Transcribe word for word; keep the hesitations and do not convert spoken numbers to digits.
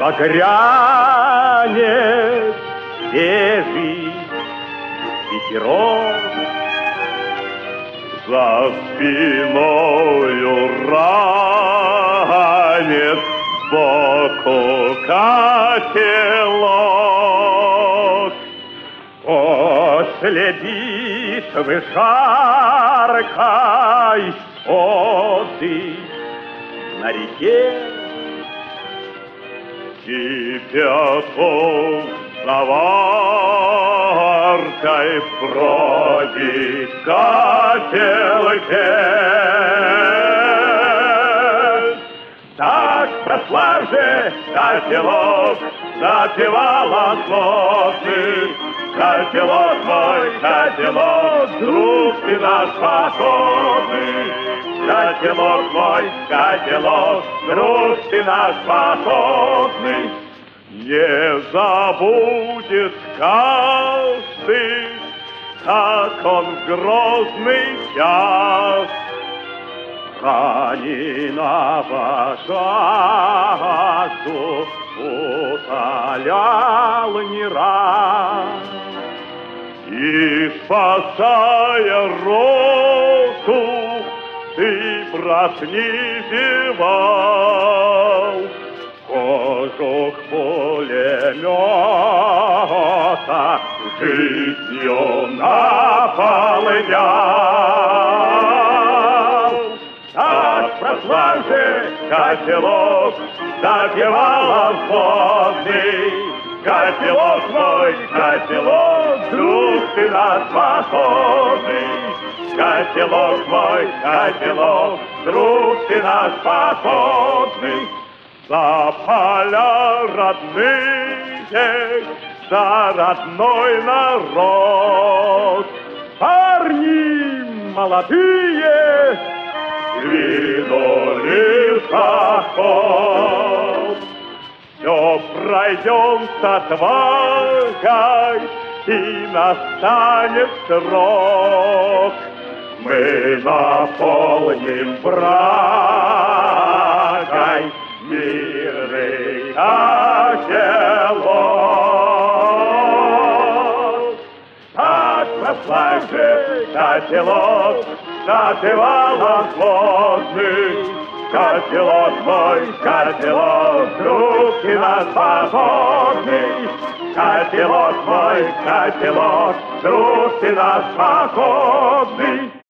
Погрянет свежий ветерок, за спиною ранит сбоку котелок. После битвы жаркой воды на реке кипяток заваркой бродит в котелке. Так прославь же котелок, запевала слезы. Котелок мой, котелок, друг ты наш покорный. Котелок мой, котелок, друг ты наш покорный. Не забудет каждый, как он в грозный час раненого жажду утолял не раз. И, спасая роту, ты, брат, не зевал. Кожух пулемета жизнью наполнял. Так прославь же котелок, запевала слезный. Котелок мой, котелок, друг ты наш походный. Котелок мой, котелок, друг ты наш походный. За поля родные, за родной народ. Парни молодые двинули в поход. Все пройдем с отвагой, и настанет срок. Мы наполним брагой мирный котелок. Так прославь же котелок, запевала слезный. Котелок мой, котелок, друг ты наш покорный. Котелок мой, котелок, друг ты наш покорный.